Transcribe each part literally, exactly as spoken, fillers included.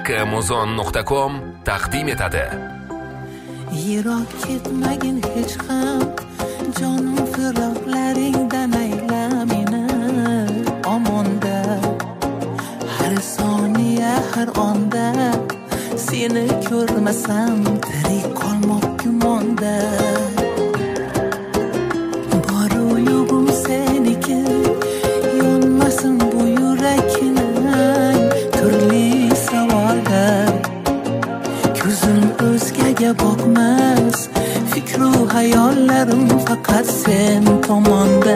Amazon nuqta com taqdim etadi. Yiroq ketmagin hech ham, jonim firoqlaringdan ayla meni omonda. Har soniya, har onda seni ko'rmasam tirik qolmoq gumonda. Boru yo'g'im seniki, yonmasin bu yurakni turli savollar. Ko'zim o'zgaga boqmas, fikru hayollarim faqat sen tomonda.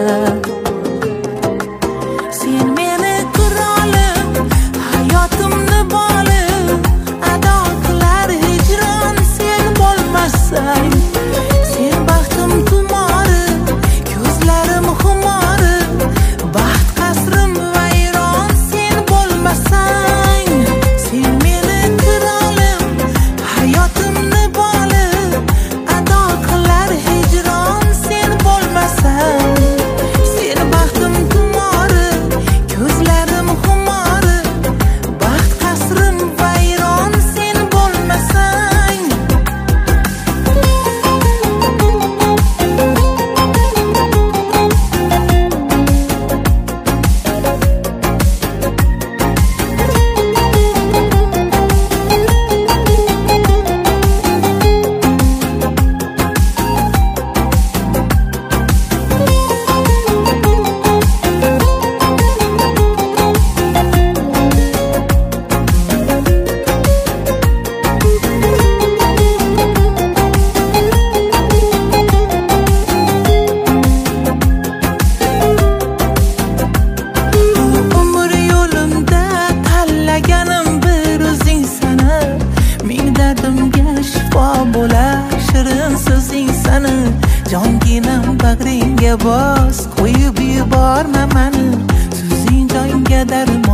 Sen meni qurolim, hayotimni bolim, ado qilar hijron sen bo'lmasang. Sen baxtim tumori, ko'zlarim xumori, baxt qasrim vayron sen bo'lmasang. Sen meni qurolim, hayotimni bolim, ado qilar hijron sen bo'lmasang. Sen baxtim tumori, ko'zlarim xumori, baxt qasrim vayron sen bo'lmasang. Umr yo'limda tanlaganim bir o'zing sana. Ming dardimga shifo bo'lar shirin so'zing sana. Jonginam bag'ringga bos, qo'yib yuborma mani. So'zing jonga darmon